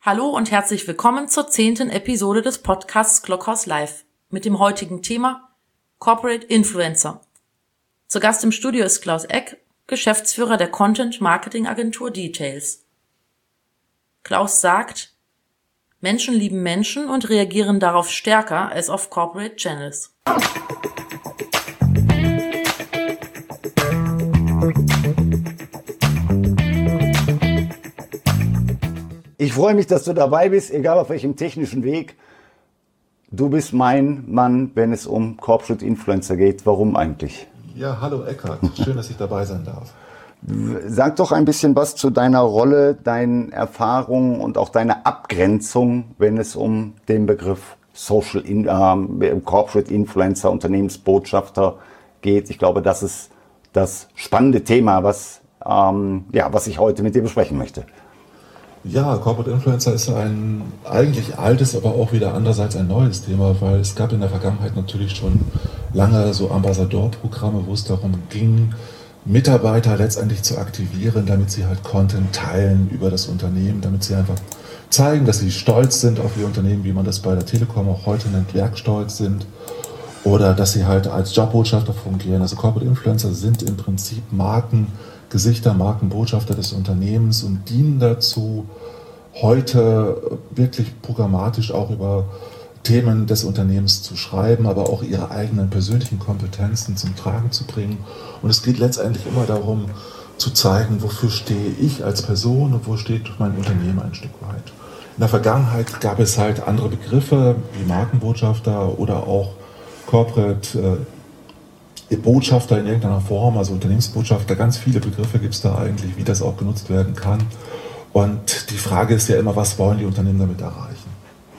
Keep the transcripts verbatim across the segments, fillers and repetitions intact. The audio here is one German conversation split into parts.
Hallo und herzlich willkommen zur zehnten Episode des Podcasts Glockhaus Live mit dem heutigen Thema Corporate Influencer. Zu Gast im Studio ist Klaus Eck, Geschäftsführer der Content-Marketing-Agentur Details. Klaus sagt, Menschen lieben Menschen und reagieren darauf stärker als auf Corporate Channels. Ich freue mich, dass du dabei bist, egal auf welchem technischen Weg. Du bist mein Mann, wenn es um Corporate Influencer geht. Warum eigentlich? Ja, hallo Eckhard. Schön, dass ich dabei sein darf. Sag doch ein bisschen was zu deiner Rolle, deinen Erfahrungen und auch deiner Abgrenzung, wenn es um den Begriff Social in, äh, Corporate Influencer, Unternehmensbotschafter geht. Ich glaube, das ist das spannende Thema, was, ähm, ja, was ich heute mit dir besprechen möchte. Ja, Corporate Influencer ist ein eigentlich altes, aber auch wieder andererseits ein neues Thema, weil es gab in der Vergangenheit natürlich schon lange so Ambassadorprogramme, wo es darum ging, Mitarbeiter letztendlich zu aktivieren, damit sie halt Content teilen über das Unternehmen, damit sie einfach zeigen, dass sie stolz sind auf ihr Unternehmen, wie man das bei der Telekom auch heute nennt, werkstolz sind, oder dass sie halt als Jobbotschafter fungieren. Also Corporate Influencer sind im Prinzip Markengesichter, Markenbotschafter des Unternehmens und dienen dazu, heute wirklich programmatisch auch über Themen des Unternehmens zu schreiben, aber auch ihre eigenen persönlichen Kompetenzen zum Tragen zu bringen. Und es geht letztendlich immer darum, zu zeigen, wofür stehe ich als Person und wo steht mein Unternehmen ein Stück weit. In der Vergangenheit gab es halt andere Begriffe wie Markenbotschafter oder auch Corporate äh, Botschafter in irgendeiner Form, also Unternehmensbotschafter. Ganz viele Begriffe gibt es da eigentlich, wie das auch genutzt werden kann. Und die Frage ist ja immer, was wollen die Unternehmen damit erreichen?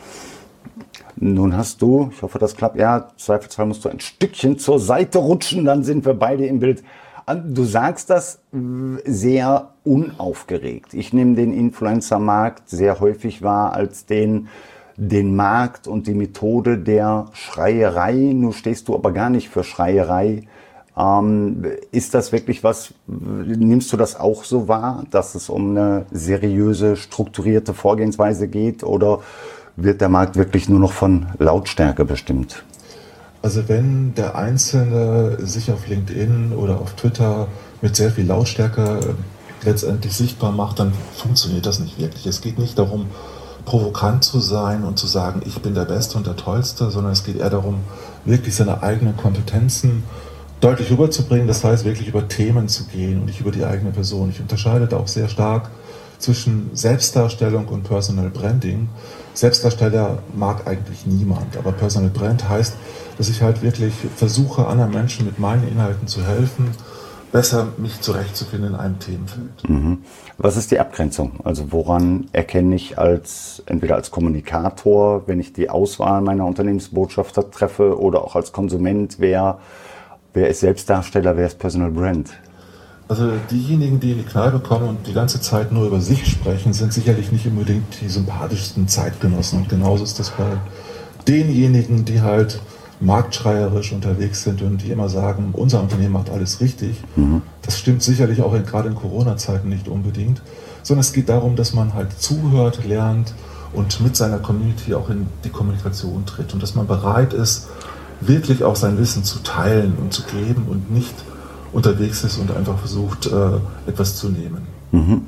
Nun hast du, ich hoffe, das klappt, ja, zweifelsfrei musst du ein Stückchen zur Seite rutschen, dann sind wir beide im Bild. Du sagst das sehr unaufgeregt. Ich nehme den Influencer-Markt sehr häufig wahr als den, den Markt und die Methode der Schreierei. Nun stehst du aber gar nicht für Schreierei. Ähm, ist das wirklich was, nimmst du das auch so wahr, dass es um eine seriöse, strukturierte Vorgehensweise geht, oder wird der Markt wirklich nur noch von Lautstärke bestimmt? Also wenn der Einzelne sich auf LinkedIn oder auf Twitter mit sehr viel Lautstärke letztendlich sichtbar macht, dann funktioniert das nicht wirklich. Es geht nicht darum, provokant zu sein und zu sagen, ich bin der Beste und der Tollste, sondern es geht eher darum, wirklich seine eigenen Kompetenzen deutlich rüberzubringen. Das heißt, wirklich über Themen zu gehen und nicht über die eigene Person. Ich unterscheide da auch sehr stark zwischen Selbstdarstellung und Personal Branding. Selbstdarsteller mag eigentlich niemand, aber Personal Brand heißt, dass ich halt wirklich versuche, anderen Menschen mit meinen Inhalten zu helfen, besser mich zurechtzufinden in einem Themenfeld. Mhm. Was ist die Abgrenzung? Also woran erkenne ich als entweder als Kommunikator, wenn ich die Auswahl meiner Unternehmensbotschafter treffe, oder auch als Konsument, wer, wer ist Selbstdarsteller, wer ist Personal Brand? Also diejenigen, die in die Kneipe kommen und die ganze Zeit nur über sich sprechen, sind sicherlich nicht unbedingt die sympathischsten Zeitgenossen. Und genauso ist das bei denjenigen, die halt marktschreierisch unterwegs sind und die immer sagen, unser Unternehmen macht alles richtig. Mhm. Das stimmt sicherlich auch in, gerade in Corona-Zeiten nicht unbedingt, sondern es geht darum, dass man halt zuhört, lernt und mit seiner Community auch in die Kommunikation tritt und dass man bereit ist, wirklich auch sein Wissen zu teilen und zu geben und nicht unterwegs ist und einfach versucht, äh, etwas zu nehmen. Mhm.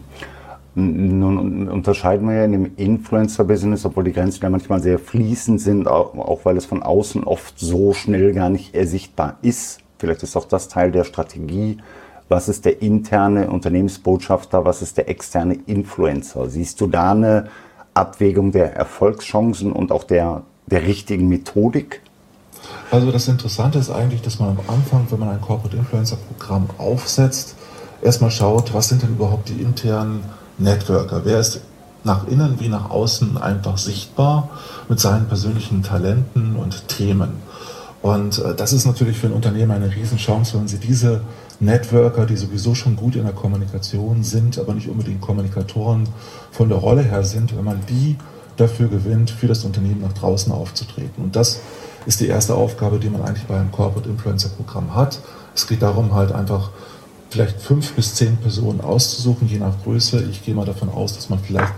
Nun unterscheiden wir ja in dem Influencer-Business, obwohl die Grenzen ja manchmal sehr fließend sind, auch, auch weil es von außen oft so schnell gar nicht ersichtbar ist. Vielleicht ist auch das Teil der Strategie. Was ist der interne Unternehmensbotschafter, was ist der externe Influencer? Siehst du da eine Abwägung der Erfolgschancen und auch der, der richtigen Methodik? Also das Interessante ist eigentlich, dass man am Anfang, wenn man ein Corporate Influencer Programm aufsetzt, erstmal schaut, was sind denn überhaupt die internen Networker? Wer ist nach innen wie nach außen einfach sichtbar mit seinen persönlichen Talenten und Themen? Und äh, das ist natürlich für ein Unternehmen eine Riesenchance, wenn sie diese Networker, die sowieso schon gut in der Kommunikation sind, aber nicht unbedingt Kommunikatoren von der Rolle her sind, wenn man die dafür gewinnt, für das Unternehmen nach draußen aufzutreten. Und das ist die erste Aufgabe, die man eigentlich bei einem Corporate Influencer Programm hat. Es geht darum, halt einfach vielleicht fünf bis zehn Personen auszusuchen, je nach Größe. Ich gehe mal davon aus, dass man vielleicht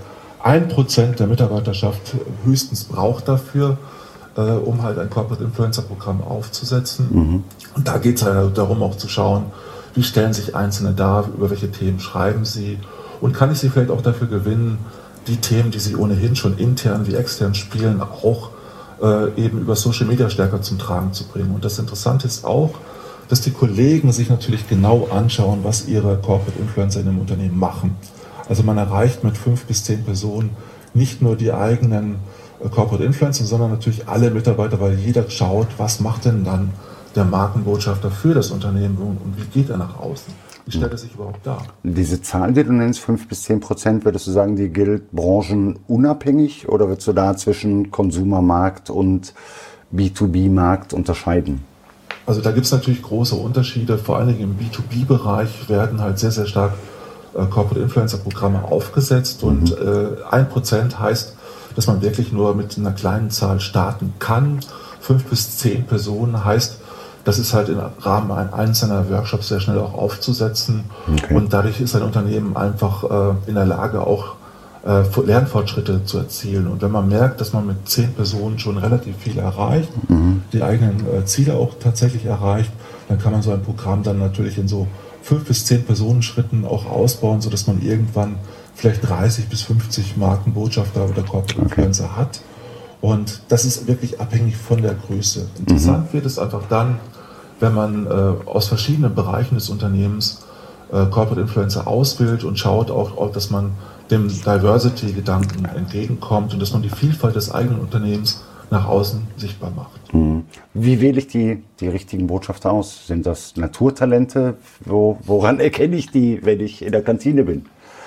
ein Prozent der Mitarbeiterschaft höchstens braucht dafür, äh, um halt ein Corporate Influencer Programm aufzusetzen. Mhm. Und da geht es halt darum, auch zu schauen, wie stellen sich Einzelne dar, über welche Themen schreiben sie und kann ich sie vielleicht auch dafür gewinnen, die Themen, die sie ohnehin schon intern wie extern spielen, auch äh, eben über Social Media stärker zum Tragen zu bringen. Und das Interessante ist auch, dass die Kollegen sich natürlich genau anschauen, was ihre Corporate Influencer in dem Unternehmen machen. Also man erreicht mit fünf bis zehn Personen nicht nur die eigenen äh, Corporate Influencer, sondern natürlich alle Mitarbeiter, weil jeder schaut, was macht denn dann der Markenbotschafter für das Unternehmen und, und wie geht er nach außen? Wie stellt er sich überhaupt dar? Diese Zahl, die du nennst, fünf bis zehn Prozent, würdest du sagen, die gilt branchenunabhängig oder würdest du da zwischen Konsumermarkt und B zwei B Markt unterscheiden? Also da gibt es natürlich große Unterschiede, vor allen Dingen im B zwei B Bereich werden halt sehr, sehr stark äh, Corporate Influencer Programme aufgesetzt mhm. und äh, ein Prozent heißt, dass man wirklich nur mit einer kleinen Zahl starten kann. fünf bis zehn Personen heißt, das ist halt im Rahmen einzelner Workshops sehr schnell auch aufzusetzen okay. und dadurch ist ein Unternehmen einfach äh, in der Lage, auch äh, Lernfortschritte zu erzielen. Und wenn man merkt, dass man mit zehn Personen schon relativ viel erreicht, mhm. die eigenen äh, Ziele auch tatsächlich erreicht, dann kann man so ein Programm dann natürlich in so fünf bis zehn Personen Schritten auch ausbauen, sodass man irgendwann vielleicht dreißig bis fünfzig Markenbotschafter oder Corporate Influencer okay. hat. Und das ist wirklich abhängig von der Größe. Interessant mhm. wird es einfach dann, wenn man äh, aus verschiedenen Bereichen des Unternehmens äh, Corporate Influencer auswählt und schaut auch, auch dass man dem Diversity-Gedanken entgegenkommt und dass man die Vielfalt des eigenen Unternehmens nach außen sichtbar macht. Mhm. Wie wähle ich die, die richtigen Botschafter aus? Sind das Naturtalente? Wo, woran erkenne ich die, wenn ich in der Kantine bin?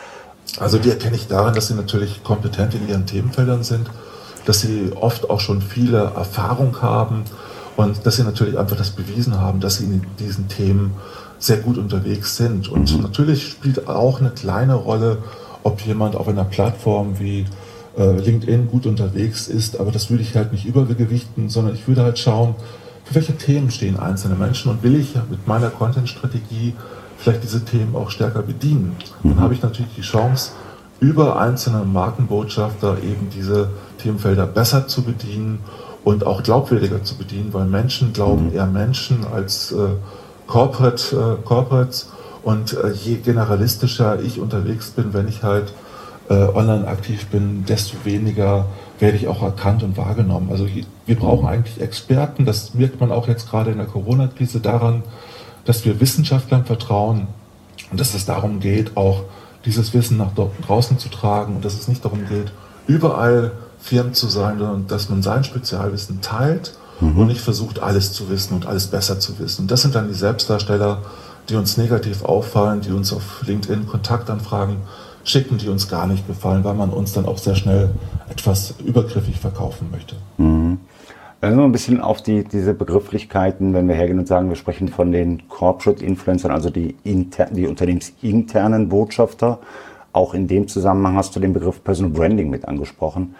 Also die erkenne ich daran, dass sie natürlich kompetent in ihren Themenfeldern sind, dass sie oft auch schon viele Erfahrung haben und dass sie natürlich einfach das bewiesen haben, dass sie in diesen Themen sehr gut unterwegs sind. Und mhm. natürlich spielt auch eine kleine Rolle, ob jemand auf einer Plattform wie äh, LinkedIn gut unterwegs ist, aber das würde ich halt nicht übergewichten, sondern ich würde halt schauen, für welche Themen stehen einzelne Menschen und will ich mit meiner Content-Strategie vielleicht diese Themen auch stärker bedienen. Mhm. Dann habe ich natürlich die Chance, über einzelne Markenbotschafter eben diese Themenfelder besser zu bedienen und auch glaubwürdiger zu bedienen, weil Menschen glauben eher Menschen als äh, Corporate, äh, Corporates und äh, je generalistischer ich unterwegs bin, wenn ich halt äh, online aktiv bin, desto weniger werde ich auch erkannt und wahrgenommen. Also wir brauchen eigentlich Experten, das merkt man auch jetzt gerade in der Corona-Krise daran, dass wir Wissenschaftlern vertrauen und dass es darum geht, auch dieses Wissen nach draußen zu tragen und dass es nicht darum geht, überall Firmen zu sein, sondern dass man sein Spezialwissen teilt mhm. und nicht versucht, alles zu wissen und alles besser zu wissen. Und das sind dann die Selbstdarsteller, die uns negativ auffallen, die uns auf LinkedIn Kontaktanfragen schicken, die uns gar nicht gefallen, weil man uns dann auch sehr schnell etwas übergriffig verkaufen möchte. Mhm. Also ein bisschen auf die, diese Begrifflichkeiten, wenn wir hergehen und sagen, wir sprechen von den Corporate Influencern, also die, inter, die unternehmensinternen Botschafter. Auch in dem Zusammenhang hast du den Begriff Personal Branding mit angesprochen.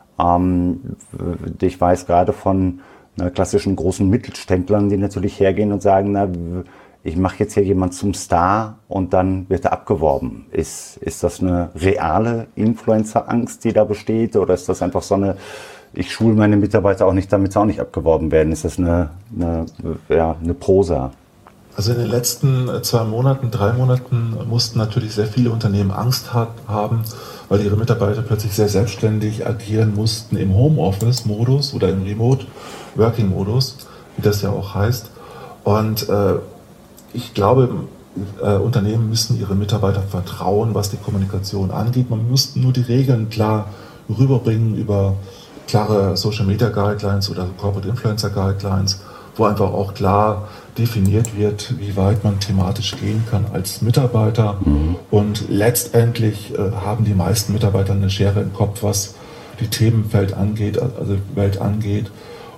Ähm, ich weiß gerade von na, klassischen großen Mittelständlern, die natürlich hergehen und sagen, na, ich mache jetzt hier jemand zum Star und dann wird er abgeworben. Ist, ist das eine reale Influencer-Angst, die da besteht, oder ist das einfach so eine, ich schule meine Mitarbeiter auch nicht, damit sie auch nicht abgeworben werden? Ist das eine, eine, ja, eine Prosa? Also in den letzten zwei Monaten, drei Monaten mussten natürlich sehr viele Unternehmen Angst hat, haben, weil ihre Mitarbeiter plötzlich sehr selbstständig agieren mussten im Homeoffice-Modus oder im Remote-Working-Modus, wie das ja auch heißt. Und äh, ich glaube, äh, Unternehmen müssen ihre Mitarbeiter vertrauen, was die Kommunikation angeht. Man muss nur die Regeln klar rüberbringen über klare Social Media Guidelines oder Corporate Influencer Guidelines, wo einfach auch klar definiert wird, wie weit man thematisch gehen kann als Mitarbeiter. Mhm. Und letztendlich äh, haben die meisten Mitarbeiter eine Schere im Kopf, was die Themenwelt angeht, also Welt angeht.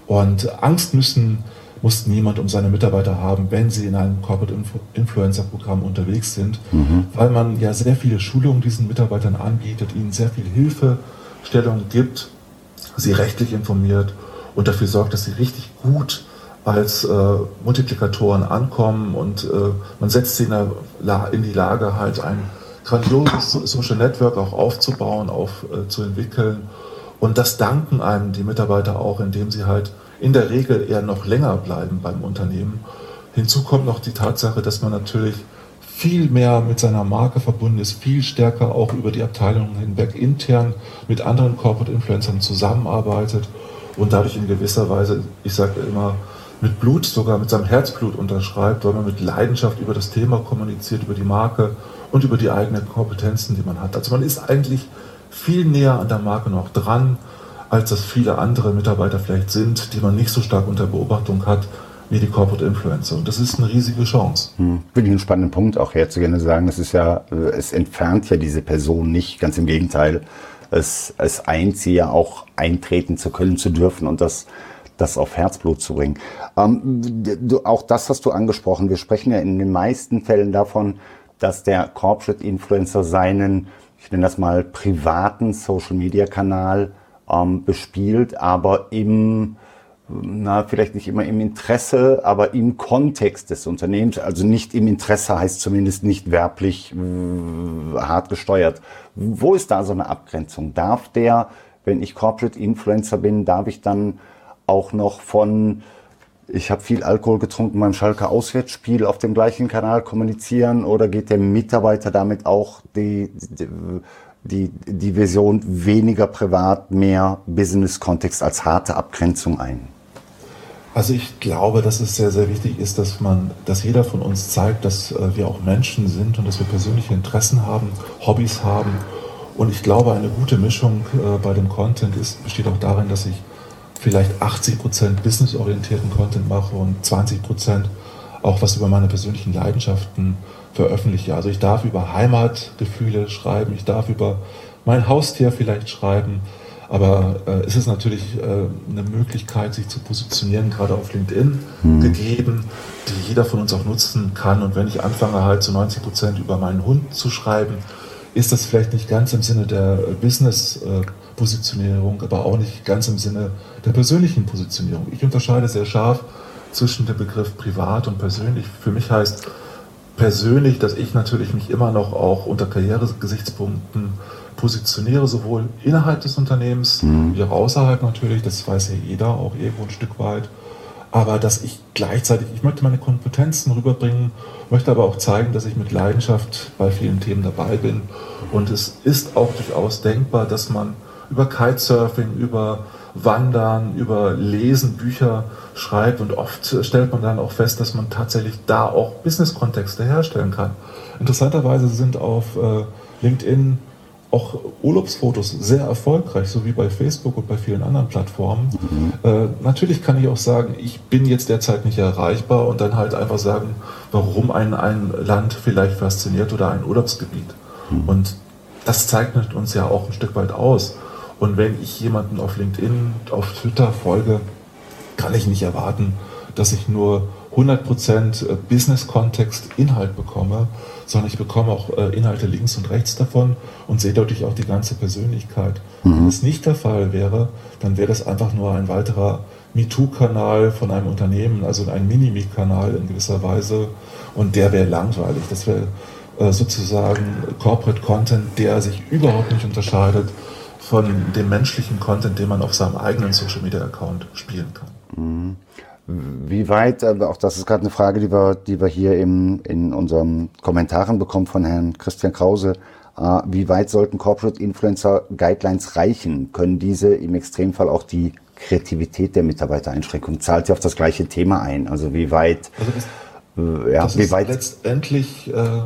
Und Angst müssen, muss niemand um seine Mitarbeiter haben, wenn sie in einem Corporate Influencer Programm unterwegs sind, mhm. weil man ja sehr viele Schulungen diesen Mitarbeitern anbietet, ihnen sehr viel Hilfestellung gibt, sie rechtlich informiert und dafür sorgt, dass sie richtig gut als äh, Multiplikatoren ankommen und äh, man setzt sie in, der La- in die Lage, halt ein grandioses Social Network auch aufzubauen, auf, äh, zu entwickeln. Und das danken einem die Mitarbeiter auch, indem sie halt in der Regel eher noch länger bleiben beim Unternehmen. Hinzu kommt noch die Tatsache, dass man natürlich viel mehr mit seiner Marke verbunden ist, viel stärker auch über die Abteilungen hinweg intern mit anderen Corporate Influencern zusammenarbeitet und dadurch in gewisser Weise, ich sage immer, mit Blut, sogar mit seinem Herzblut unterschreibt, weil man mit Leidenschaft über das Thema kommuniziert, über die Marke und über die eigenen Kompetenzen, die man hat. Also man ist eigentlich viel näher an der Marke noch dran, als das viele andere Mitarbeiter vielleicht sind, die man nicht so stark unter Beobachtung hat, wie die Corporate Influencer. Und das ist eine riesige Chance. Hm. Finde ich einen spannenden Punkt auch herzugehen und sagen, es ist ja, es entfernt ja diese Person nicht, ganz im Gegenteil. Es, es eint sie ja auch eintreten zu können, zu dürfen und das, das auf Herzblut zu bringen. Ähm, du, auch das hast du angesprochen. Wir sprechen ja in den meisten Fällen davon, dass der Corporate Influencer seinen, ich nenne das mal, privaten Social-Media-Kanal ähm, bespielt, aber im, na, vielleicht nicht immer im Interesse, aber im Kontext des Unternehmens, also nicht im Interesse heißt zumindest nicht werblich äh, hart gesteuert. Wo ist da so eine Abgrenzung? Darf der, wenn ich Corporate Influencer bin, darf ich dann auch noch von, ich habe viel Alkohol getrunken beim Schalke Auswärtsspiel auf dem gleichen Kanal kommunizieren, oder geht der Mitarbeiter damit auch die, die, die, die Version weniger privat, mehr Business-Kontext als harte Abgrenzung ein? Also ich glaube, dass es sehr, sehr wichtig ist, dass man, dass jeder von uns zeigt, dass äh, wir auch Menschen sind und dass wir persönliche Interessen haben, Hobbys haben. Und ich glaube, eine gute Mischung äh, bei dem Content ist, besteht auch darin, dass ich vielleicht achtzig Prozent businessorientierten Content mache und zwanzig Prozent auch was über meine persönlichen Leidenschaften veröffentliche. Also ich darf über Heimatgefühle schreiben, ich darf über mein Haustier vielleicht schreiben, aber äh, es ist natürlich äh, eine Möglichkeit, sich zu positionieren, gerade auf LinkedIn mhm. gegeben, die jeder von uns auch nutzen kann. Und wenn ich anfange halt zu neunzig Prozent über meinen Hund zu schreiben, ist das vielleicht nicht ganz im Sinne der Business-Positionierung, aber auch nicht ganz im Sinne der persönlichen Positionierung. Ich unterscheide sehr scharf zwischen dem Begriff privat und persönlich. Für mich heißt persönlich, dass ich natürlich mich immer noch auch unter Karrieregesichtspunkten positioniere, sowohl innerhalb des Unternehmens mhm. wie auch außerhalb natürlich, das weiß ja jeder auch irgendwo ein Stück weit, aber dass ich gleichzeitig, ich möchte meine Kompetenzen rüberbringen, möchte aber auch zeigen, dass ich mit Leidenschaft bei vielen Themen dabei bin, und es ist auch durchaus denkbar, dass man über Kitesurfing, über Wandern, über Lesen, Bücher schreibt, und oft stellt man dann auch fest, dass man tatsächlich da auch Business-Kontexte herstellen kann. Interessanterweise sind auf äh, LinkedIn auch Urlaubsfotos sehr erfolgreich, so wie bei Facebook und bei vielen anderen Plattformen. Mhm. Äh, natürlich kann ich auch sagen, ich bin jetzt derzeit nicht erreichbar, und dann halt einfach sagen, warum ein, ein Land vielleicht fasziniert oder ein Urlaubsgebiet. Mhm. Und das zeichnet uns ja auch ein Stück weit aus. Und wenn ich jemanden auf LinkedIn, auf Twitter folge, kann ich nicht erwarten, dass ich nur hundert Prozent Business-Kontext, Inhalt bekomme, sondern ich bekomme auch äh, Inhalte links und rechts davon und sehe dadurch auch die ganze Persönlichkeit. Mhm. Wenn es nicht der Fall wäre, dann wäre das einfach nur ein weiterer MeToo-Kanal von einem Unternehmen, also ein Mini-Me-Kanal in gewisser Weise, und der wäre langweilig. Das wäre äh, sozusagen Corporate Content, der sich überhaupt nicht unterscheidet von dem menschlichen Content, den man auf seinem eigenen Social-Media-Account spielen kann. Mhm. Wie weit, auch das ist gerade eine Frage, die wir, die wir hier im, in unseren Kommentaren bekommen von Herrn Christian Krause, äh, wie weit sollten Corporate Influencer Guidelines reichen? Können diese im Extremfall auch die Kreativität der Mitarbeiter einschränken? Zahlt sie auf das gleiche Thema ein? Also wie weit... Also das, äh, ja, das wie ist weit letztendlich, äh,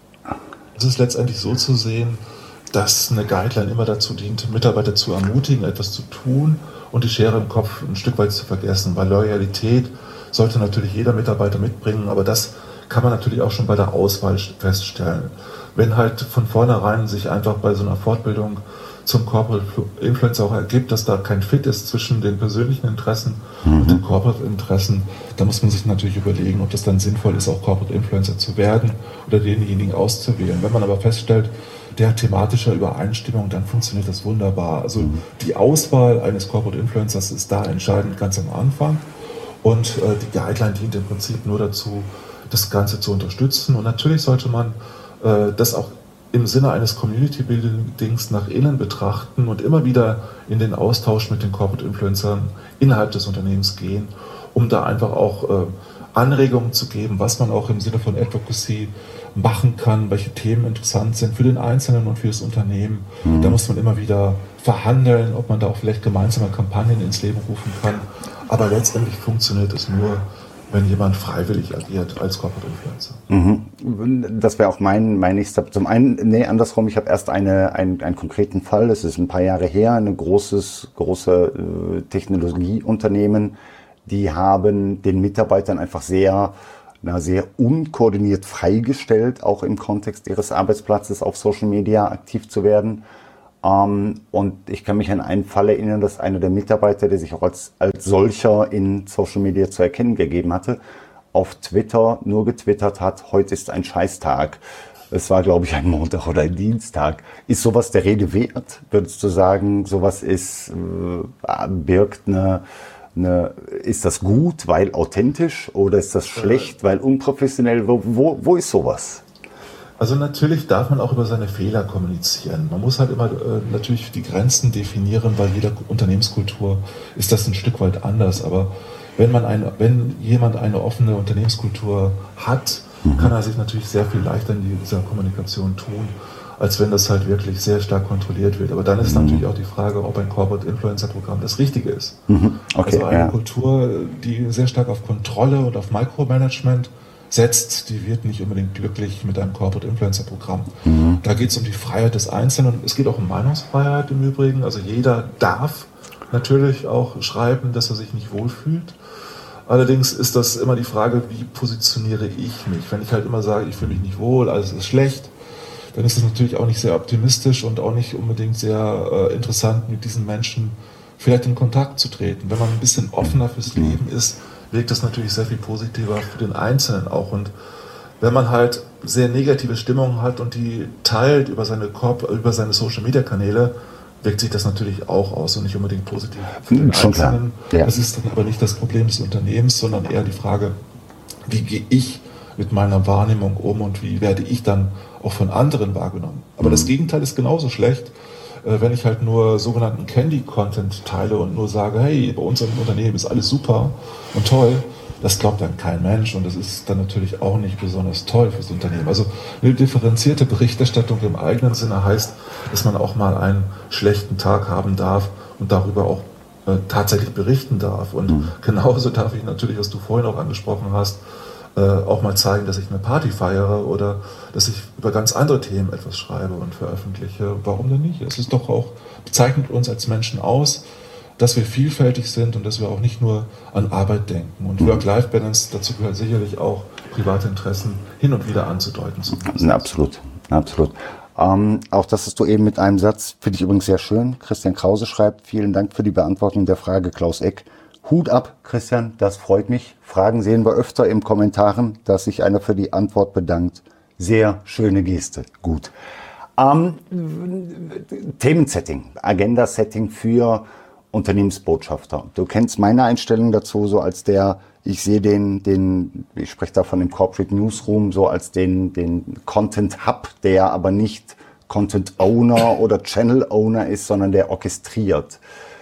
es ist letztendlich so zu sehen, dass eine Guideline immer dazu dient, Mitarbeiter zu ermutigen, etwas zu tun und die Schere im Kopf ein Stück weit zu vergessen. Weil Loyalität sollte natürlich jeder Mitarbeiter mitbringen, aber das kann man natürlich auch schon bei der Auswahl feststellen. Wenn halt von vornherein sich einfach bei so einer Fortbildung zum Corporate Influencer auch ergibt, dass da kein Fit ist zwischen den persönlichen Interessen mhm. und den Corporate Interessen, da muss man sich natürlich überlegen, ob das dann sinnvoll ist, auch Corporate Influencer zu werden oder denjenigen auszuwählen. Wenn man aber feststellt, der hat thematische Übereinstimmung, dann funktioniert das wunderbar. Also mhm. die Auswahl eines Corporate Influencers ist da entscheidend ganz am Anfang, und äh, die Guideline dient im Prinzip nur dazu, das Ganze zu unterstützen, und natürlich sollte man äh, das auch im Sinne eines Community-Buildings nach innen betrachten und immer wieder in den Austausch mit den Corporate Influencern innerhalb des Unternehmens gehen, um da einfach auch äh, Anregungen zu geben, was man auch im Sinne von Advocacy machen kann, welche Themen interessant sind für den Einzelnen und für das Unternehmen. Mhm. Da muss man immer wieder verhandeln, ob man da auch vielleicht gemeinsame Kampagnen ins Leben rufen kann. Aber letztendlich funktioniert es nur, wenn jemand freiwillig agiert als Corporate Influencer. Mhm. Das wäre auch mein, mein nächster. Zum einen, nee, andersrum, ich habe erst eine, einen, einen konkreten Fall, das ist ein paar Jahre her, ein großes, große äh, Technologieunternehmen, die haben den Mitarbeitern einfach sehr, na, sehr unkoordiniert freigestellt, auch im Kontext ihres Arbeitsplatzes auf Social Media aktiv zu werden. Um, und ich kann mich an einen Fall erinnern, dass einer der Mitarbeiter, der sich auch als, als solcher in Social Media zu erkennen gegeben hatte, auf Twitter nur getwittert hat, heute ist ein Scheißtag. Es war, glaube ich, ein Montag oder ein Dienstag. Ist sowas der Rede wert? Würdest du sagen, sowas ist, äh, birgt eine, eine, ist das gut, weil authentisch, oder ist das schlecht, weil unprofessionell? Wo, wo, wo ist sowas? Also natürlich darf man auch über seine Fehler kommunizieren. Man muss halt immer äh, natürlich die Grenzen definieren, weil jeder Unternehmenskultur ist das ein Stück weit anders. Aber wenn man eine, wenn jemand eine offene Unternehmenskultur hat, mhm. kann er sich natürlich sehr viel leichter in dieser Kommunikation tun, als wenn das halt wirklich sehr stark kontrolliert wird. Aber dann ist mhm. natürlich auch die Frage, ob ein Corporate Influencer Programm das Richtige ist. Mhm. Okay, also eine ja. Kultur, die sehr stark auf Kontrolle und auf Micromanagement setzt, die wird nicht unbedingt glücklich mit einem Corporate Influencer Programm. Mhm. Da geht es um die Freiheit des Einzelnen. Es geht auch um Meinungsfreiheit im Übrigen. Also jeder darf natürlich auch schreiben, dass er sich nicht wohlfühlt. Allerdings ist das immer die Frage, wie positioniere ich mich? Wenn ich halt immer sage, ich fühle mich nicht wohl, alles ist schlecht, dann ist das natürlich auch nicht sehr optimistisch und auch nicht unbedingt sehr äh, interessant, mit diesen Menschen vielleicht in Kontakt zu treten. Wenn man ein bisschen offener fürs Leben ist, wirkt das natürlich sehr viel positiver für den Einzelnen auch. Und wenn man halt sehr negative Stimmungen hat und die teilt über seine, Korb, über seine Social-Media-Kanäle, wirkt sich das natürlich auch aus und nicht unbedingt positiv für den Schon Einzelnen. Ja. Das ist dann aber nicht das Problem des Unternehmens, sondern eher die Frage, wie gehe ich mit meiner Wahrnehmung um und wie werde ich dann auch von anderen wahrgenommen. Aber mhm. das Gegenteil ist genauso schlecht, wenn ich halt nur sogenannten Candy-Content teile und nur sage, hey, bei uns im Unternehmen ist alles super und toll, das glaubt dann kein Mensch und das ist dann natürlich auch nicht besonders toll fürs Unternehmen. Also eine differenzierte Berichterstattung im eigenen Sinne heißt, dass man auch mal einen schlechten Tag haben darf und darüber auch äh, tatsächlich berichten darf. Und mhm. genauso darf ich natürlich, was du vorhin auch angesprochen hast, äh, auch mal zeigen, dass ich eine Party feiere oder dass ich über ganz andere Themen etwas schreibe und veröffentliche. Warum denn nicht? Es ist doch auch, bezeichnet uns als Menschen aus, dass wir vielfältig sind und dass wir auch nicht nur an Arbeit denken. Und Work-Life-Balance, dazu gehört sicherlich auch private Interessen hin und wieder anzudeuten. Zu Na, absolut, absolut. Ähm, auch das hast du eben mit einem Satz, finde ich übrigens sehr schön. Christian Krause schreibt, vielen Dank für die Beantwortung der Frage, Klaus Eck. Hut ab, Christian, das freut mich. Fragen sehen wir öfter im Kommentaren, dass sich einer für die Antwort bedankt. Sehr schöne Geste, gut. Ähm, Themensetting, Agenda-Setting für Unternehmensbotschafter. Du kennst meine Einstellung dazu, so als der, ich sehe den, den, ich spreche da von dem Corporate Newsroom, so als den, den Content Hub, der aber nicht Content Owner oder Channel Owner ist, sondern der orchestriert.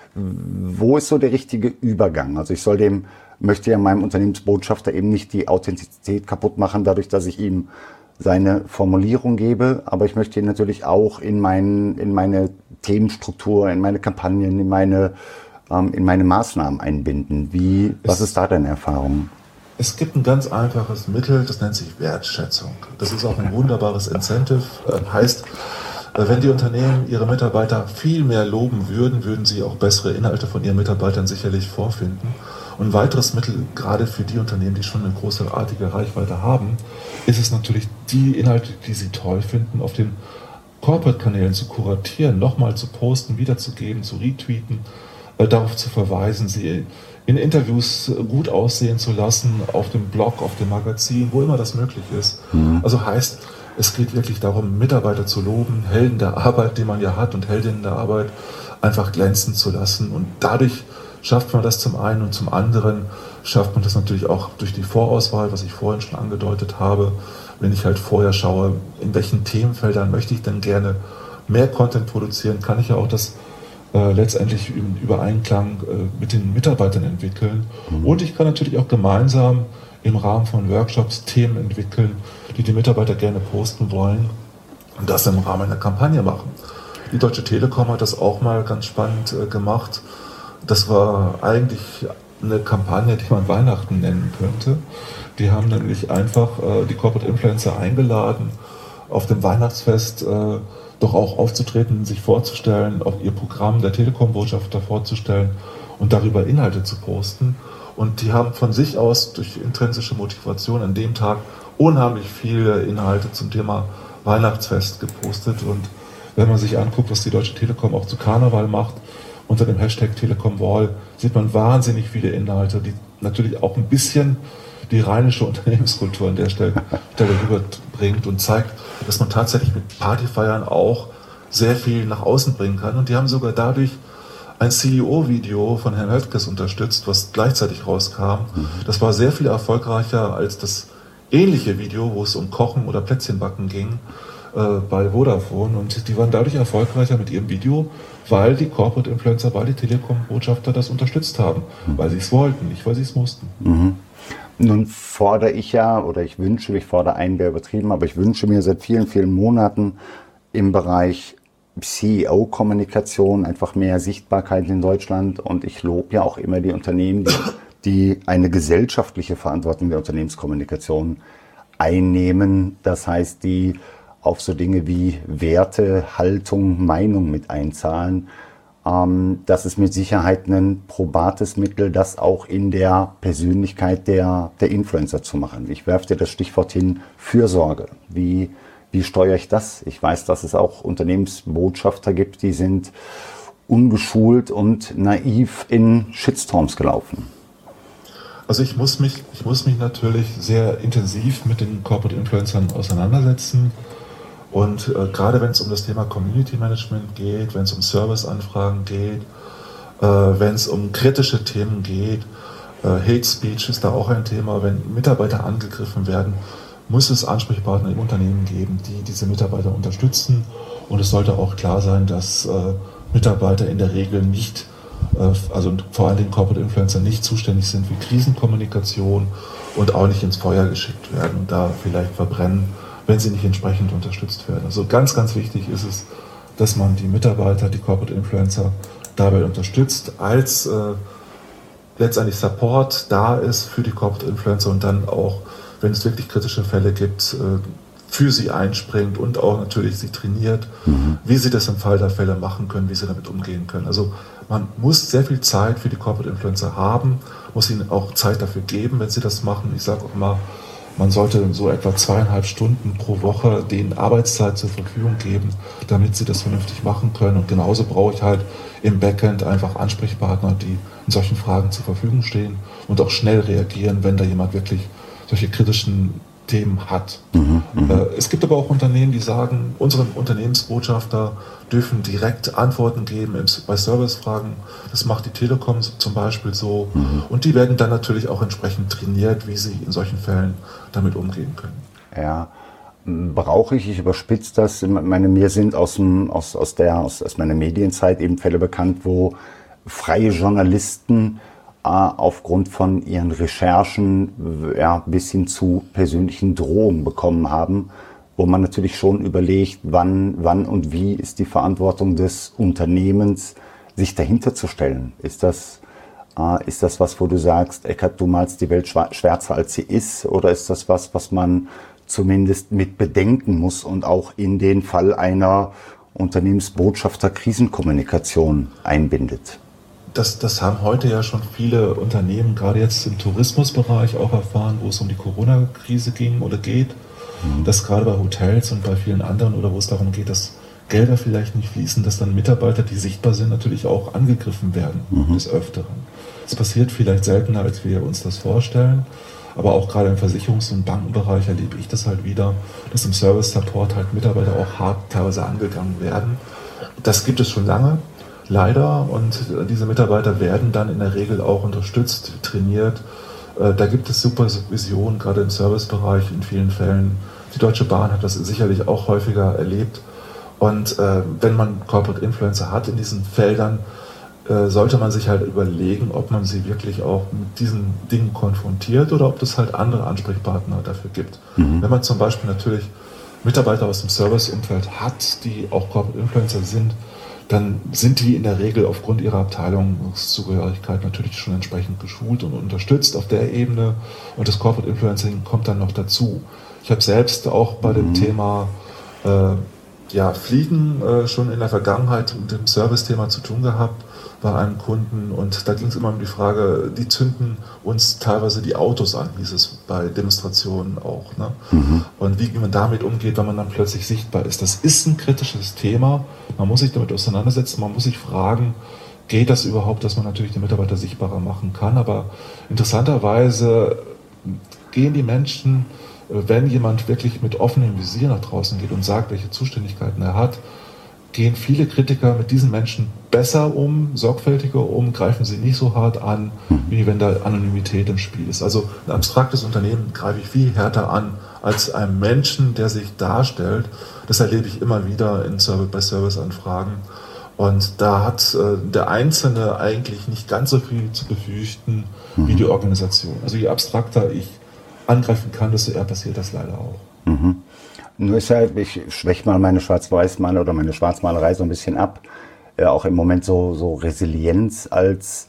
Wo ist so der richtige Übergang? Also ich soll dem, möchte ja meinem Unternehmensbotschafter eben nicht die Authentizität kaputt machen, dadurch, dass ich ihm seine Formulierung gebe, aber ich möchte ihn natürlich auch in, mein, in meine Themenstruktur, in meine Kampagnen, in meine, ähm, in meine Maßnahmen einbinden. Wie, was ist da deine Erfahrung? Es gibt ein ganz einfaches Mittel, das nennt sich Wertschätzung. Das ist auch ein wunderbares Incentive. Äh, heißt, äh, wenn die Unternehmen ihre Mitarbeiter viel mehr loben würden, würden sie auch bessere Inhalte von ihren Mitarbeitern sicherlich vorfinden. Und ein weiteres Mittel, gerade für die Unternehmen, die schon eine großartige Reichweite haben, ist es natürlich, die Inhalte, die sie toll finden, auf den Corporate-Kanälen zu kuratieren, nochmal zu posten, wiederzugeben, zu retweeten, äh, darauf zu verweisen, sie in Interviews gut aussehen zu lassen, auf dem Blog, auf dem Magazin, wo immer das möglich ist. Mhm. Also heißt, es geht wirklich darum, Mitarbeiter zu loben, Helden der Arbeit, die man ja hat, und Heldinnen der Arbeit einfach glänzen zu lassen. Und dadurch schafft man das zum einen, und zum anderen schafft man das natürlich auch durch die Vorauswahl, was ich vorhin schon angedeutet habe, wenn ich halt vorher schaue, in welchen Themenfeldern möchte ich denn gerne mehr Content produzieren, kann ich ja auch das äh, letztendlich im Übereinklang äh, mit den Mitarbeitern entwickeln. Mhm. Und ich kann natürlich auch gemeinsam im Rahmen von Workshops Themen entwickeln, die die Mitarbeiter gerne posten wollen und das im Rahmen einer Kampagne machen. Die Deutsche Telekom hat das auch mal ganz spannend äh, gemacht. Das war eigentlich eine Kampagne, die man Weihnachten nennen könnte. Die haben nämlich einfach äh, die Corporate Influencer eingeladen, auf dem Weihnachtsfest äh, doch auch aufzutreten, sich vorzustellen, auch ihr Programm der Telekom-Botschafter vorzustellen und darüber Inhalte zu posten. Und die haben von sich aus durch intrinsische Motivation an dem Tag unheimlich viele Inhalte zum Thema Weihnachtsfest gepostet. Und wenn man sich anguckt, was die Deutsche Telekom auch zu Karneval macht, unter dem Hashtag TelekomWall, sieht man wahnsinnig viele Inhalte, die natürlich auch ein bisschen die rheinische Unternehmenskultur an der Stelle, Stelle rüberbringt und zeigt, dass man tatsächlich mit Partyfeiern auch sehr viel nach außen bringen kann. Und die haben sogar dadurch ein C E O-Video von Herrn Höttges unterstützt, was gleichzeitig rauskam. Mhm. Das war sehr viel erfolgreicher als das ähnliche Video, wo es um Kochen oder Plätzchenbacken ging, äh, bei Vodafone. Und die waren dadurch erfolgreicher mit ihrem Video, weil die Corporate Influencer, weil die Telekom-Botschafter das unterstützt haben. Mhm. Weil sie es wollten, nicht weil sie es mussten. Mhm. Nun fordere ich ja, oder ich wünsche, ich fordere einen, wäre übertrieben, aber ich wünsche mir seit vielen, vielen Monaten im Bereich C E O-Kommunikation einfach mehr Sichtbarkeit in Deutschland. Und ich lobe ja auch immer die Unternehmen, die, die eine gesellschaftliche Verantwortung der Unternehmenskommunikation einnehmen. Das heißt, die auf so Dinge wie Werte, Haltung, Meinung mit einzahlen. Ähm, das ist mit Sicherheit ein probates Mittel, das auch in der Persönlichkeit der, der Influencer zu machen. Ich werfe dir das Stichwort hin, Fürsorge. Wie Wie steuere ich das? Ich weiß, dass es auch Unternehmensbotschafter gibt, die sind ungeschult und naiv in Shitstorms gelaufen. Also ich muss mich, ich muss mich natürlich sehr intensiv mit den Corporate Influencern auseinandersetzen. Und äh, gerade wenn es um das Thema Community Management geht, wenn es um Serviceanfragen geht, äh, wenn es um kritische Themen geht, äh, Hate Speech ist da auch ein Thema, wenn Mitarbeiter angegriffen werden, muss es Ansprechpartner im Unternehmen geben, die diese Mitarbeiter unterstützen. Und es sollte auch klar sein, dass äh, Mitarbeiter in der Regel nicht, äh, also vor allem Corporate Influencer, nicht zuständig sind für Krisenkommunikation und auch nicht ins Feuer geschickt werden und da vielleicht verbrennen, wenn sie nicht entsprechend unterstützt werden. Also ganz, ganz wichtig ist es, dass man die Mitarbeiter, die Corporate Influencer dabei unterstützt, als äh, letztendlich Support da ist für die Corporate Influencer und dann auch, wenn es wirklich kritische Fälle gibt, für sie einspringt und auch natürlich sie trainiert, mhm. wie sie das im Fall der Fälle machen können, wie sie damit umgehen können. Also man muss sehr viel Zeit für die Corporate Influencer haben, muss ihnen auch Zeit dafür geben, wenn sie das machen. Ich sage auch mal, man sollte so etwa zweieinhalb Stunden pro Woche denen Arbeitszeit zur Verfügung geben, damit sie das vernünftig machen können. Und genauso brauche ich halt im Backend einfach Ansprechpartner, die in solchen Fragen zur Verfügung stehen und auch schnell reagieren, wenn da jemand wirklich solche kritischen Themen hat. Mhm, äh, es gibt aber auch Unternehmen, die sagen, unsere Unternehmensbotschafter dürfen direkt Antworten geben im, bei Servicefragen. Das macht die Telekom zum Beispiel so. Mhm. Und die werden dann natürlich auch entsprechend trainiert, wie sie in solchen Fällen damit umgehen können. Ja, brauche ich, ich überspitze das. Ich meine, mir sind aus, dem, aus, aus, der, aus, aus meiner Medienzeit eben Fälle bekannt, wo freie Journalisten aufgrund von ihren Recherchen ja, bis hin zu persönlichen Drohungen bekommen haben, wo man natürlich schon überlegt, wann, wann und wie ist die Verantwortung des Unternehmens, sich dahinter zu stellen. Ist das, äh, ist das was, wo du sagst, Eckart, du malst die Welt schwärzer als sie ist, oder ist das was, was man zumindest mit bedenken muss und auch in den Fall einer Unternehmensbotschafter-Krisenkommunikation einbindet? Das, das haben heute ja schon viele Unternehmen, gerade jetzt im Tourismusbereich, auch erfahren, wo es um die Corona-Krise ging oder geht. Mhm. Dass gerade bei Hotels und bei vielen anderen, oder wo es darum geht, dass Gelder vielleicht nicht fließen, dass dann Mitarbeiter, die sichtbar sind, natürlich auch angegriffen werden, mhm. des Öfteren. Es passiert vielleicht seltener, als wir uns das vorstellen. Aber auch gerade im Versicherungs- und Bankenbereich erlebe ich das halt wieder, dass im Service-Support halt Mitarbeiter auch hart teilweise angegangen werden. Das gibt es schon lange. Leider, und diese Mitarbeiter werden dann in der Regel auch unterstützt, trainiert. Da gibt es Supervision, gerade im Servicebereich in vielen Fällen Die Deutsche Bahn hat das sicherlich auch häufiger erlebt. Und äh, wenn man Corporate Influencer hat in diesen Feldern, äh, sollte man sich halt überlegen, ob man sie wirklich auch mit diesen Dingen konfrontiert oder ob es halt andere Ansprechpartner dafür gibt. Mhm. Wenn man zum Beispiel natürlich Mitarbeiter aus dem Serviceumfeld hat, die auch Corporate Influencer sind, dann sind die in der Regel aufgrund ihrer Abteilungszugehörigkeit natürlich schon entsprechend geschult und unterstützt auf der Ebene, und das Corporate Influencing kommt dann noch dazu. Ich habe selbst auch bei dem mhm. Thema äh, ja, Fliegen äh, schon in der Vergangenheit mit dem Service-Thema zu tun gehabt bei einem Kunden, und da ging es immer um die Frage, die zünden uns teilweise die Autos an, hieß es bei Demonstrationen auch. Ne? Mhm. Und wie man damit umgeht, wenn man dann plötzlich sichtbar ist. Das ist ein kritisches Thema, man muss sich damit auseinandersetzen, man muss sich fragen, geht das überhaupt, dass man natürlich die Mitarbeiter sichtbarer machen kann, aber interessanterweise gehen die Menschen, wenn jemand wirklich mit offenem Visier nach draußen geht und sagt, welche Zuständigkeiten er hat, gehen viele Kritiker mit diesen Menschen besser um, sorgfältiger um, greifen sie nicht so hart an, wie wenn da Anonymität im Spiel ist. Also ein abstraktes Unternehmen greife ich viel härter an als einen Menschen, der sich darstellt. Das erlebe ich immer wieder in Service, bei Serviceanfragen. Und da hat äh, der Einzelne eigentlich nicht ganz so viel zu befürchten mhm. wie die Organisation. Also je abstrakter ich angreifen kann, desto eher passiert das leider auch. Mhm. Nur ist halt, ich schwäche mal meine Schwarz-Weiß-Maler oder meine Schwarzmalerei so ein bisschen ab. Ja, auch im Moment so, so Resilienz als,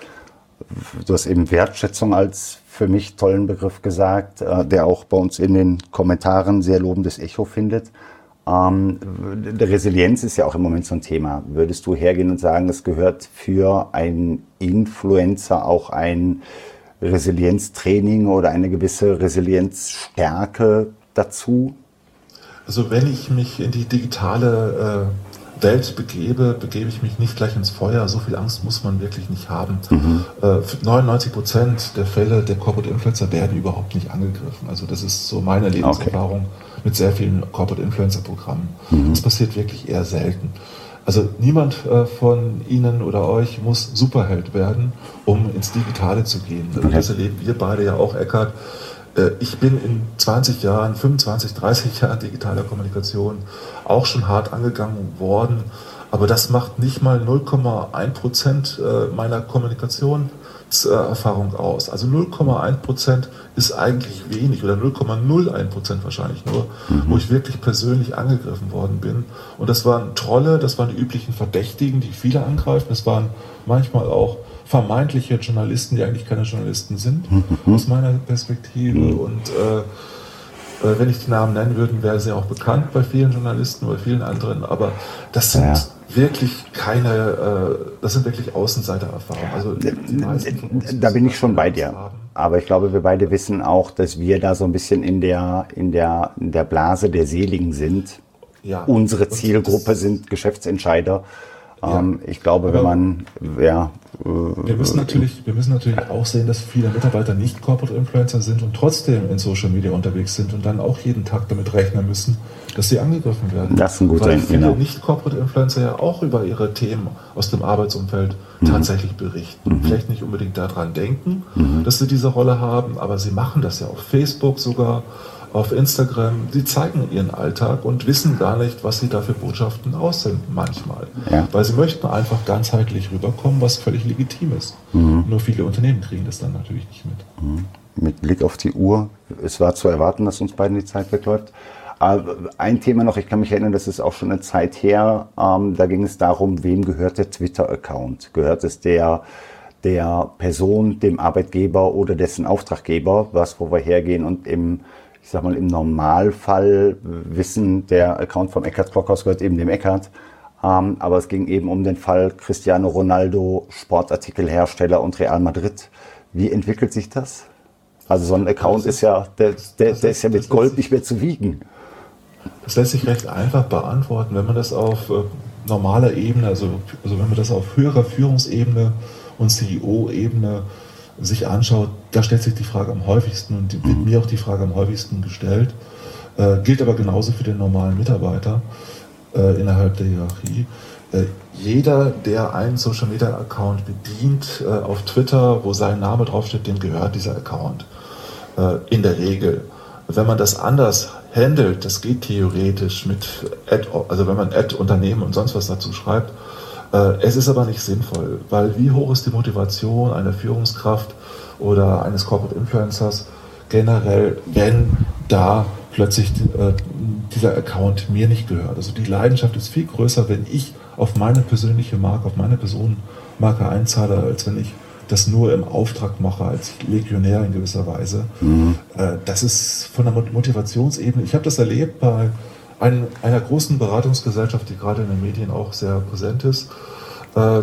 du hast eben Wertschätzung als für mich tollen Begriff gesagt, äh, der auch bei uns in den Kommentaren sehr lobendes Echo findet. Ähm, Resilienz ist ja auch im Moment so ein Thema. Würdest du hergehen und sagen, es gehört für einen Influencer auch ein Resilienztraining oder eine gewisse Resilienzstärke dazu? Also wenn ich mich in die digitale äh, Welt begebe, begebe ich mich nicht gleich ins Feuer. So viel Angst muss man wirklich nicht haben. Mhm. Äh, neunundneunzig Prozent der Fälle der Corporate Influencer werden überhaupt nicht angegriffen. Also das ist so meine Lebenserfahrung okay. mit sehr vielen Corporate Influencer Programmen. Mhm. Das passiert wirklich eher selten. Also niemand äh, von Ihnen oder euch muss Superheld werden, um ins Digitale zu gehen. Okay. Das erleben wir beide ja auch, Eckhard. Ich bin in zwanzig Jahren, fünfundzwanzig, dreißig Jahren digitaler Kommunikation auch schon hart angegangen worden, aber das macht nicht mal null Komma eins Prozent meiner Kommunikationserfahrung aus. Also null Komma eins Prozent ist eigentlich wenig oder null Komma null eins Prozent wahrscheinlich nur, mhm. wo ich wirklich persönlich angegriffen worden bin. Und das waren Trolle, das waren die üblichen Verdächtigen, die viele angreifen, das waren manchmal auch vermeintliche Journalisten, die eigentlich keine Journalisten sind, mhm. aus meiner Perspektive. Mhm. Und äh, äh, wenn ich die Namen nennen würde, wäre sie auch bekannt bei vielen Journalisten, bei vielen anderen. Aber das sind ja. wirklich keine, äh, das sind wirklich Außenseitererfahrungen. Also die da bin ich schon bei dir. Haben. Aber ich glaube, wir beide wissen auch, dass wir da so ein bisschen in der, in der, in der Blase der Seligen sind. Ja. Unsere Zielgruppe sind Geschäftsentscheider. Ja. Ich glaube, aber wenn man, ja. Wir müssen natürlich, wir müssen natürlich auch sehen, dass viele Mitarbeiter nicht Corporate Influencer sind und trotzdem in Social Media unterwegs sind und dann auch jeden Tag damit rechnen müssen, dass sie angegriffen werden. Das ist ein guter Weil viele genau. nicht Corporate Influencer ja auch über ihre Themen aus dem Arbeitsumfeld mhm. tatsächlich berichten. Mhm. Vielleicht nicht unbedingt daran denken, mhm. dass sie diese Rolle haben, aber sie machen das ja auf Facebook sogar, auf Instagram, die zeigen ihren Alltag und wissen gar nicht, was sie da für Botschaften aussenden manchmal. Ja. Weil sie möchten einfach ganzheitlich rüberkommen, was völlig legitim ist. Mhm. Nur viele Unternehmen kriegen das dann natürlich nicht mit. Mhm. Mit Blick auf die Uhr, es war zu erwarten, dass uns beiden die Zeit wegläuft. Aber ein Thema noch, ich kann mich erinnern, das ist auch schon eine Zeit her, ähm, da ging es darum, wem gehört der Twitter-Account? Gehört es der der Person, dem Arbeitgeber oder dessen Auftraggeber, was wo wir hergehen und im ich sag mal, im Normalfall wissen, der Account vom Eckhard Klockhaus gehört eben dem Eckhard. Ähm, aber es ging eben um den Fall Cristiano Ronaldo, Sportartikelhersteller und Real Madrid. Wie entwickelt sich das? Also so ein Account ist ja, der, der, der ist ja mit Gold nicht mehr zu wiegen. Das lässt sich recht einfach beantworten, wenn man das auf äh, normaler Ebene, also, also wenn man das auf höherer Führungsebene und C E O-Ebene sich anschaut, da stellt sich die Frage am häufigsten und wird mhm. mir auch die Frage am häufigsten gestellt. Äh, gilt aber genauso für den normalen Mitarbeiter äh, innerhalb der Hierarchie. Äh, jeder, der einen Social Media Account bedient äh, auf Twitter, wo sein Name draufsteht, dem gehört dieser Account. Äh, in der Regel. Wenn man das anders handelt, das geht theoretisch mit Ad, also wenn man Ad-Unternehmen und sonst was dazu schreibt. Äh, es ist aber nicht sinnvoll, weil wie hoch ist die Motivation einer Führungskraft oder eines Corporate Influencers generell, wenn da plötzlich äh, dieser Account mir nicht gehört. Also die Leidenschaft ist viel größer, wenn ich auf meine persönliche Marke, auf meine Personenmarke einzahle, als wenn ich das nur im Auftrag mache, als Legionär in gewisser Weise. Mhm. Äh, das ist von der Motivationsebene, ich habe das erlebt bei ein, einer großen Beratungsgesellschaft, die gerade in den Medien auch sehr präsent ist. Äh,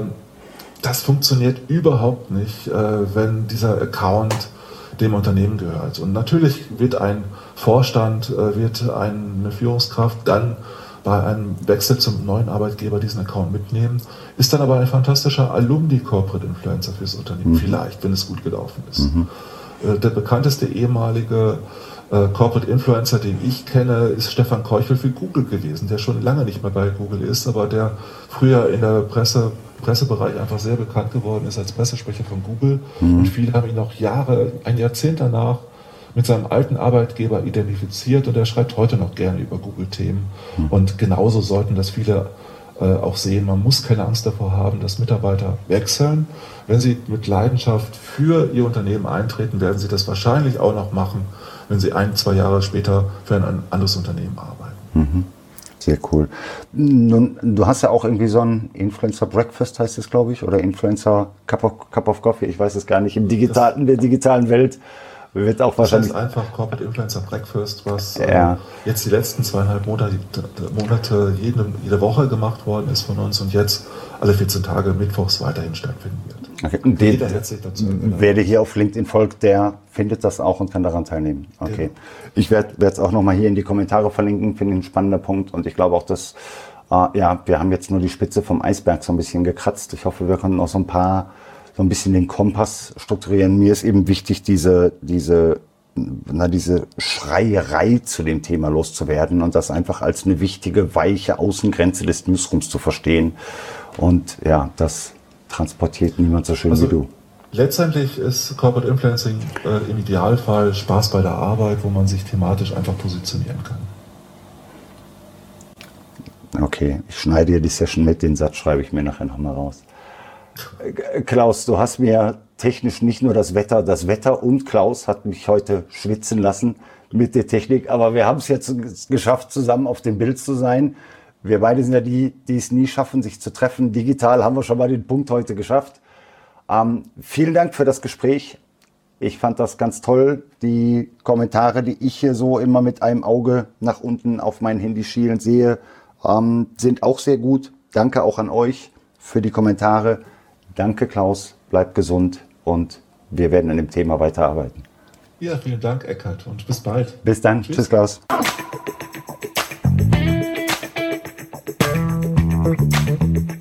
das funktioniert überhaupt nicht, äh, wenn dieser Account dem Unternehmen gehört. Und natürlich wird ein Vorstand, äh, wird eine Führungskraft dann bei einem Wechsel zum neuen Arbeitgeber diesen Account mitnehmen, ist dann aber ein fantastischer Alumni-Corporate-Influencer fürs Unternehmen, mhm. vielleicht, wenn es gut gelaufen ist. Mhm. Äh, der bekannteste ehemalige äh, Corporate-Influencer, den ich kenne, ist Stefan Keuchel für Google gewesen, der schon lange nicht mehr bei Google ist, aber der früher in der Presse Pressebereich einfach sehr bekannt geworden ist als Pressesprecher von Google. Mhm. Und viele haben ihn noch Jahre, ein Jahrzehnt danach mit seinem alten Arbeitgeber identifiziert und er schreibt heute noch gerne über Google-Themen. Mhm. Und genauso sollten das viele äh, auch sehen. Man muss keine Angst davor haben, dass Mitarbeiter wechseln. Wenn sie mit Leidenschaft für ihr Unternehmen eintreten, werden sie das wahrscheinlich auch noch machen, wenn sie ein, zwei Jahre später für ein anderes Unternehmen arbeiten. Mhm. Sehr cool. Nun, du hast ja auch irgendwie so ein Influencer Breakfast, heißt es, glaube ich, oder Influencer Cup of, Cup of Coffee, ich weiß es gar nicht, im digitalen, in der digitalen Welt wird auch wahrscheinlich... Das heißt einfach Corporate Influencer Breakfast, was ja. äh, jetzt die letzten zweieinhalb Monate, Monate jede, jede Woche gemacht worden ist von uns und jetzt alle vierzehn Tage mittwochs weiterhin stattfinden wird. Okay. Und den, wer dir hier auf LinkedIn folgt, der findet das auch und kann daran teilnehmen. Okay. Genau. Ich werde es auch nochmal hier in die Kommentare verlinken, finde ich ein spannender Punkt. Und ich glaube auch, dass, äh, ja, wir haben jetzt nur die Spitze vom Eisberg so ein bisschen gekratzt. Ich hoffe, wir können auch so ein paar, so ein bisschen den Kompass strukturieren. Mir ist eben wichtig, diese, diese, na, diese Schreierei zu dem Thema loszuwerden und das einfach als eine wichtige, weiche Außengrenze des Newsrooms zu verstehen. Und ja, das transportiert niemand so schön also, wie du. Letztendlich ist Corporate Influencing äh, im Idealfall Spaß bei der Arbeit, wo man sich thematisch einfach positionieren kann. Okay, ich schneide dir die Session mit, den Satz schreibe ich mir nachher nochmal raus. Äh, Klaus, du hast mir technisch nicht nur das Wetter, das Wetter und Klaus hat mich heute schwitzen lassen mit der Technik, aber wir haben es jetzt geschafft, zusammen auf dem Bild zu sein. Wir beide sind ja die, die es nie schaffen, sich zu treffen. Digital haben wir schon mal den Punkt heute geschafft. Ähm, vielen Dank für das Gespräch. Ich fand das ganz toll. Die Kommentare, die ich hier so immer mit einem Auge nach unten auf mein Handy schielen sehe, ähm, sind auch sehr gut. Danke auch an euch für die Kommentare. Danke, Klaus. Bleibt gesund und wir werden an dem Thema weiterarbeiten. Ja, vielen Dank, Eckhard, und bis bald. Bis dann. Tschüss, Tschüss Klaus. Thank you.